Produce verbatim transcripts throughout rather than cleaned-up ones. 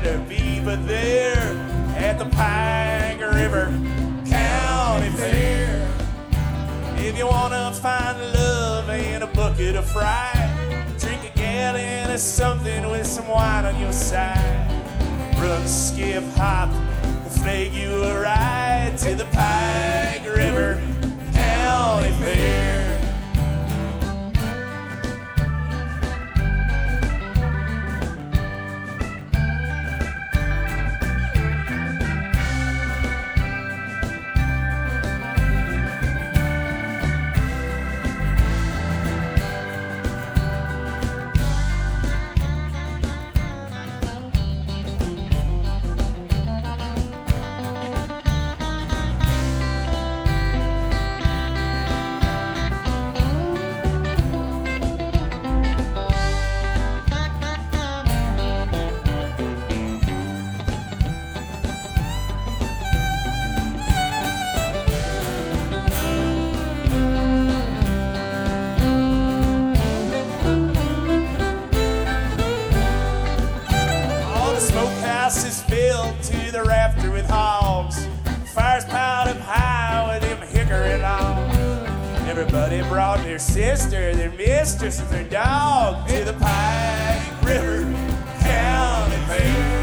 to be, but there at the Pike River County Fair. If you wanna find love and a bucket of fry, drink a gallon of something with some wine on your side. Run, skip, hop, flag you a ride to the Pike River County Fair. Is filled to the rafter with hogs. Fires piled up high with them hickory logs. Everybody brought their sister, their mistress, and their dog to the Pike River County Fair.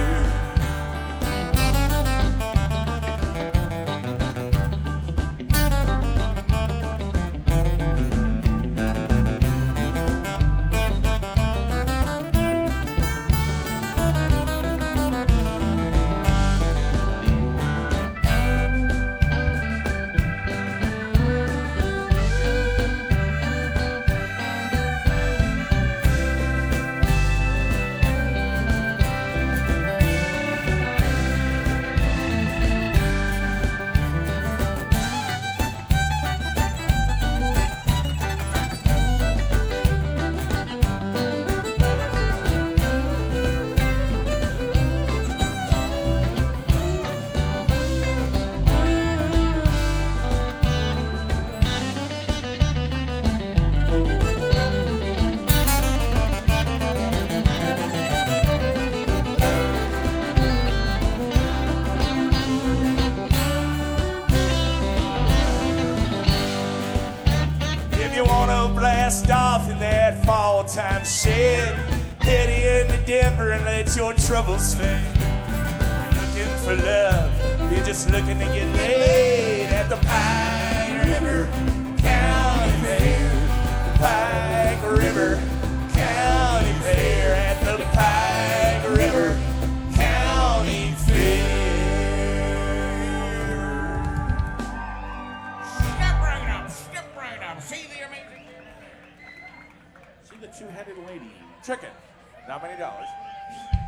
Blast off in that fall time shed, head into Denver and let your troubles fade. Looking for love, you're just looking to get laid at the Pike River County Fair. The Pike River County Fair at the Pike River County Fair. Step right up, step right up. See the amazing. The two-headed lady. Chicken. Not many dollars.